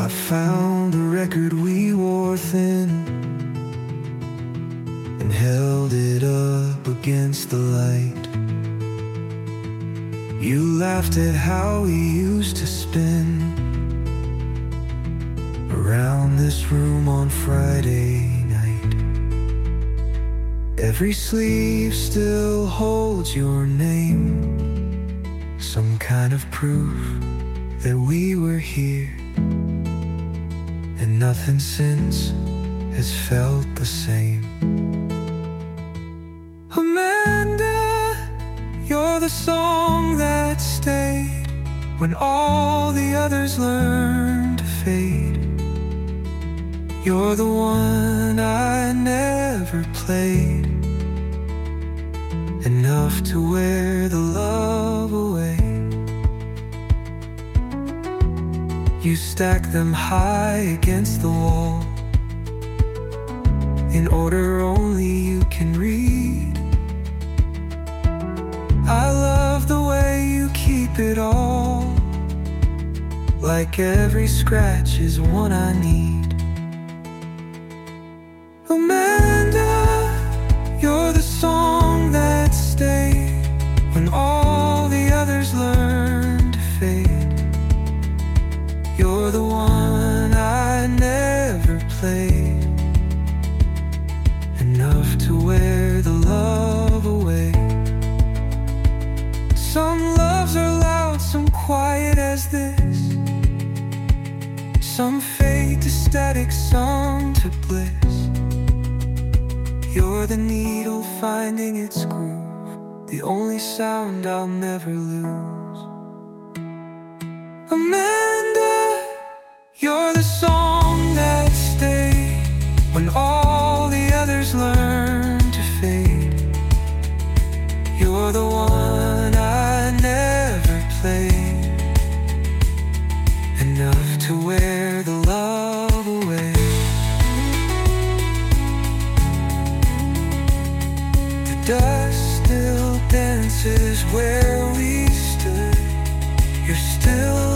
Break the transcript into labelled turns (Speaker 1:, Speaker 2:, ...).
Speaker 1: I found the record we wore thin and held it up against the light. You laughed at how we used to spin around this room on Friday night. Every sleeve still holds your name, some kind of proof that we were here. And nothing since has felt the same. Amanda, you're the song that stayed when all the others learned to fade. You're the one I never played, enough to wear the love away. You stack them high against the wall, in order only you can read. I love the way you keep it all, like every scratch is one I need. Amanda, you're the song that stayed when all the others learned to fade. You're the one I never played, enough to wear the love away. Some loves are loud, some quiet as this, some fade to static, some to bliss. You're the needle finding its groove, the only sound I'll never lose. Amanda, you're the song that stayed when all the others learned to fade. You're the one I never played, enough to wear the love away. The dust still dances where we stood. You're still